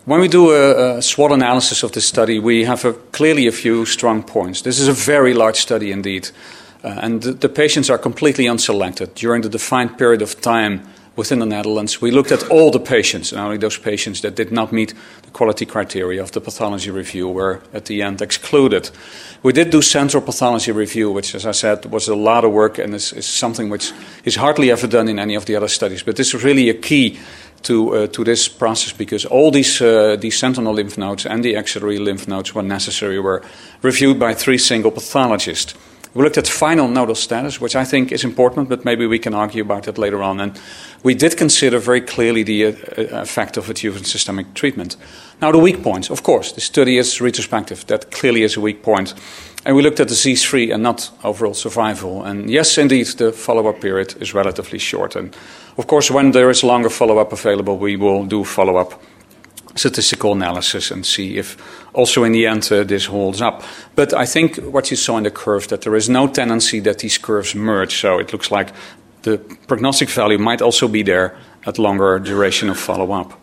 When we do a SWOT analysis of this study, we have clearly a few strong points. This is a very large study indeed, and the patients are completely unselected. During the defined period of time within the Netherlands, we looked at all the patients, and only those patients that did not meet the quality criteria of the pathology review were at the end excluded. We did do central pathology review, which, as I said, was a lot of work and is something which is hardly ever done in any of the other studies. But this is really a key to this process, because all these sentinel lymph nodes and the axillary lymph nodes, when necessary, were reviewed by 3 single pathologists. We looked at final nodal status, which I think is important, but maybe we can argue about it later on. And we did consider very clearly the effect of adjuvant systemic treatment. Now, the weak points, of course, the study is retrospective. That clearly is a weak point. And we looked at disease-free and not overall survival. And yes, indeed, the follow-up period is relatively short. And of course, when there is longer follow-up available, we will do follow-up statistical analysis and see if also in the end this holds up. But I think what you saw in the curve, that there is no tendency that these curves merge. So it looks like the prognostic value might also be there at longer duration of follow-up.